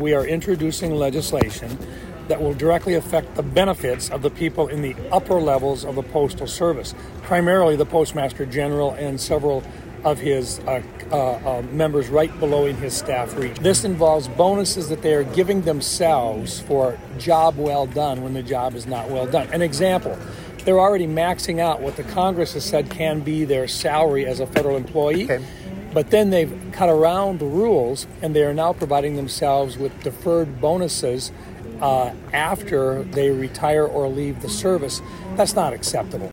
we are introducing legislation that will directly affect the benefits of the people in the upper levels of the Postal Service, primarily the Postmaster General and several of his members right below in his staff reach. This involves bonuses that they are giving themselves for job well done when the job is not well done. An example, they're already maxing out what the Congress has said can be their salary as a federal employee. Okay. But then they've cut around the rules, and they are now providing themselves with deferred bonuses after they retire or leave the service. That's not acceptable.